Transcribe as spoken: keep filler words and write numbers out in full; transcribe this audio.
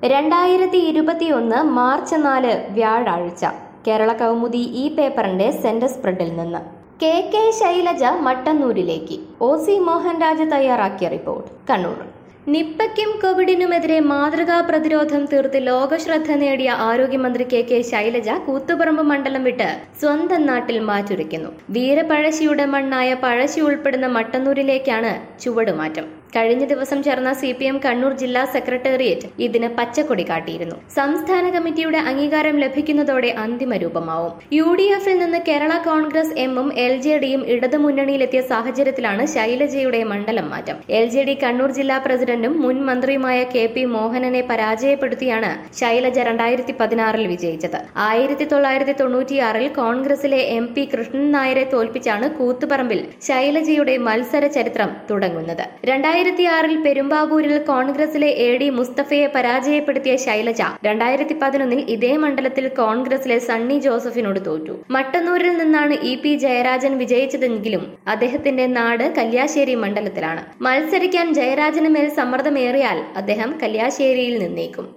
രണ്ടായിരത്തി ഇരുപത്തിയൊന്ന് മാർച്ച് നാല് വ്യാഴാഴ്ച കേരള കൗമുദി ഈ പേപ്പറിന്റെ സെന്റർ സ്പ്രെഡിൽ നിന്ന് കെ കെ ശൈലജ മട്ടന്നൂരിലേക്ക്. ഒ സി മോഹൻരാജ് തയ്യാറാക്കിയ റിപ്പോർട്ട്. കണ്ണൂർ. നിപ്പയ്ക്കും കോവിഡിനുമെതിരെ മാതൃകാ പ്രതിരോധം തീർത്ത് ലോകശ്രദ്ധ നേടിയ ആരോഗ്യമന്ത്രി കെ കെ ശൈലജ കൂത്തുപറമ്പ് മണ്ഡലം വിട്ട് സ്വന്തം നാട്ടിൽ മാറ്റുരയ്ക്കുന്നു. വീരപഴശ്ശിയുടെ മണ്ണായ പഴശ്ശി ഉൾപ്പെടുന്ന മട്ടന്നൂരിലേക്കാണ് ചുവടുമാറ്റം. കഴിഞ്ഞ ദിവസം ചേർന്ന സി പി എം കണ്ണൂർ ജില്ലാ സെക്രട്ടേറിയറ്റ് ഇതിന് പച്ചക്കൊടി കാട്ടിയിരുന്നു. സംസ്ഥാന കമ്മിറ്റിയുടെ അംഗീകാരം ലഭിക്കുന്നതോടെ അന്തിമ രൂപമാവും. യു ഡി എഫിൽ നിന്ന് കേരള കോൺഗ്രസ് എമ്മും എൽ ജെ ഡിയും ഇടതുമുന്നണിയിലെത്തിയ സാഹചര്യത്തിലാണ് ശൈലജയുടെ മണ്ഡലം മാറ്റം. എൽ ജെ ഡി കണ്ണൂർ ജില്ലാ പ്രസിഡന്റും മുൻ മന്ത്രിയുമായ കെ പി മോഹനനെ പരാജയപ്പെടുത്തിയാണ് ശൈലജ രണ്ടായിരത്തി പതിനാറിൽ വിജയിച്ചത്. ആയിരത്തി തൊള്ളായിരത്തി തൊണ്ണൂറ്റിയാറിൽ കോൺഗ്രസിലെ എം പി കൃഷ്ണൻ നായരെ തോൽപ്പിച്ചാണ് കൂത്തുപറമ്പിൽ ശൈലജയുടെ മത്സര ചരിത്രം തുടങ്ങുന്നത്. രണ്ടായിരത്തി ആറിൽ പെരുമ്പാവൂരിൽ കോൺഗ്രസിലെ എ ഡി മുസ്തഫയെ പരാജയപ്പെടുത്തിയ ശൈലജ രണ്ടായിരത്തി പതിനൊന്നിൽ ഇതേ മണ്ഡലത്തിൽ കോൺഗ്രസിലെ സണ്ണി ജോസഫിനോട് തോറ്റു. മട്ടന്നൂരിൽ നിന്നാണ് ഇ പി ജയരാജൻ വിജയിച്ചതെങ്കിലും അദ്ദേഹത്തിന്റെ നാട് കല്യാശ്ശേരി മണ്ഡലത്തിലാണ്. മത്സരിക്കാൻ ജയരാജന് മേൽ സമ്മർദ്ദമേറിയാൽ അദ്ദേഹം കല്യാശ്ശേരിയിൽ നിന്നേക്കും.